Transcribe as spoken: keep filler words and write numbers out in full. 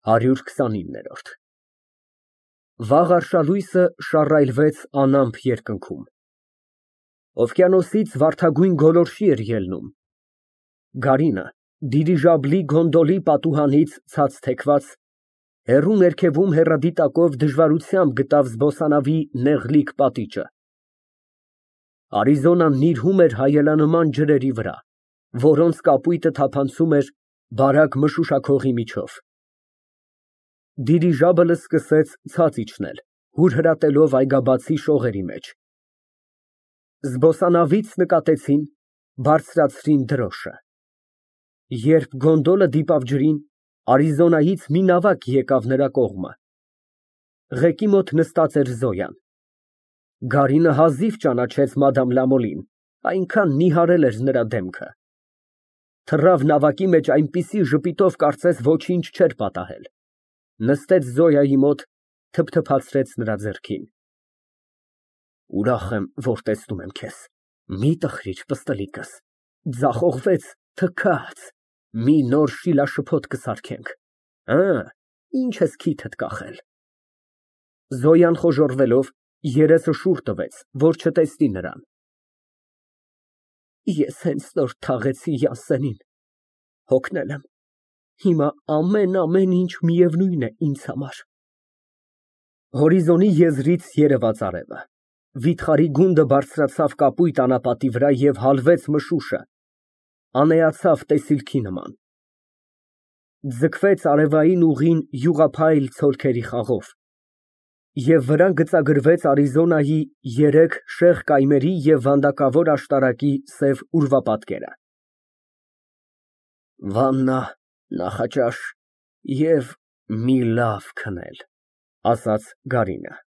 հարյուր քսանինը Վաղ արշալույսը շառայլվեց անամպ երկնքում։ Օվկիանոսից վարդագույն գոլորշի էր ելնում։ Գարինը դիրիժաբլի գոնդոլի պատուհանից ցած թեքված, հեռու ներքևում հեռադիտակով դժվարությամբ գտավ զբոսանավի նեղլիկ պատիճը։ Արիզոնան նիրհում էր հայելանման ջրերի վրա, որոնց կապույտը թափանցում էր բարակ մշուշակողի միջով։ Դիրիժաբլը սկսեց ցած իջնել, հուրհրատելով այգաբացի շողերի մեջ։ Զբոսանավից նկատեցին, բարձրացրին դրոշը։ Երբ գոնդոլը դիպավ ջրին, Արիզոնայից մի նավակ եկավ նրա կողմը։ Ղեկի մոտ նստած էր Զոյան։ Գարինը հազիվ ճանաչեց մադամ Լամոլին, այնքան նիհարել էր նրա դեմքը։ Թռավ նավակի մեջ այնպիսի ժպիտով, կարծես ոչինչ չէր պատահել։ Նստեց Զոյայի մոտ, թփթփացրեց նրա ձեռքին։ Ուրախ եմ, որ տեսնում եմ քեզ, մի տխրիր, պստլիկս, ձախողվեց, թքած, մի նոր շիլաշփոթ կսարքենք, հը, ինչ ես քիթդ կախել։ Զոյան խոժոռվելով, երեսը շուռ տվեց, որ չտեսնի նրան։ Ես հենց նոր թաղեցի Յանսենին, հոգնել եմ, հիմա ամեն, ամեն ինչ միևնույն է ինձ համար։ Հորիզոնի եզրից երևաց արևը, վիթխարի գունդը բարձրացավ կապույտ անապատի վրա և հալվեց մշուշը, անեացավ տեսիլքի նման։ Ձգվեց արևային ուղին յուղափայլ ցոլքերի խաղով, և վրան գծագրվեց Արիզոնայի երեք շեղ կայմերի և վանդակավոր աշտարակի սև ուրվապատկերը։ Վաննա, նախաճաշ և մի լավ քնել, ասաց Գարինը։